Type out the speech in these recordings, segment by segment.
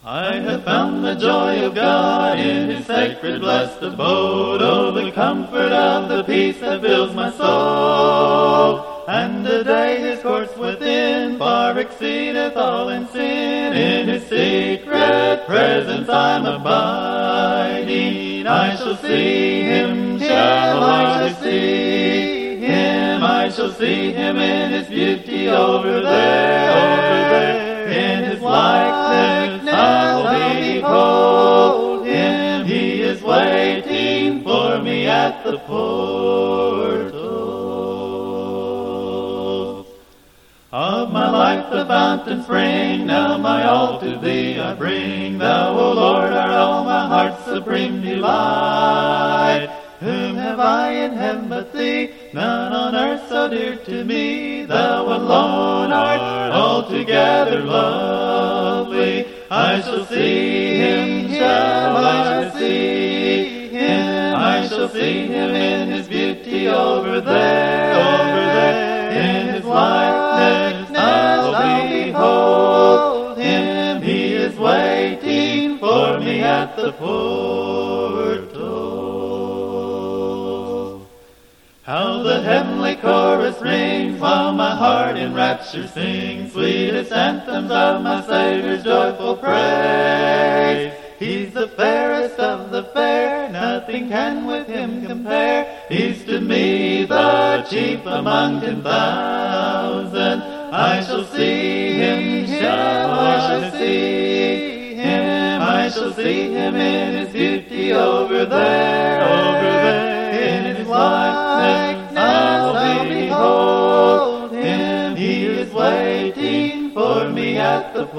I have found the joy of God in His sacred blessed abode. Oh, the comfort of the peace that fills my soul. And the day His courts within far exceedeth all in sin. In His secret presence I'm abiding. I shall see Him, shall I see Him? I shall see Him in His beauty over there. In His likeness I'll behold Him. He is waiting for me at the portals of my life. The fountain spring, now my all to Thee I bring. Thou, O Lord, art all my heart's supreme delight. Whom have I in heaven but Thee? None on earth so dear to me. Thou alone art altogether lovely. I shall see Him, shall I see Him? I shall see Him in His beauty over there. In His likeness I'll behold Him. He is waiting for me at the portals. How the heavenly chorus rings while my heart in rapture sings sweetest anthems of my Savior's joyful praise. He's the fairest of the fair, nothing can with Him compare. He's to me the chief among 10,000. I shall see Him, shall I see Him? I shall see Him in His beauty over there. In His likeness I'll behold Him. He is waiting for me at the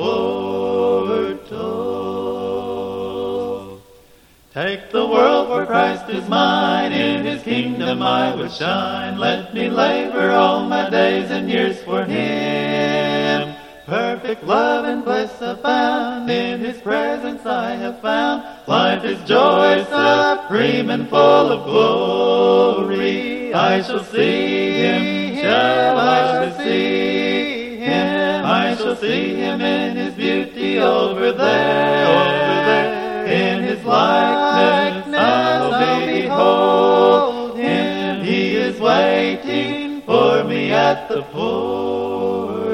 portals. Take the world, for Christ is mine. In His kingdom I would shine. Let me labor all my days and years for Him. Perfect love and bliss abound. In His presence I have found. Life is joy supreme and full of glory. I shall see Him, shall I see Him? I shall see Him in His beauty over there. In His likeness I'll behold Him. He is waiting for me at the portals.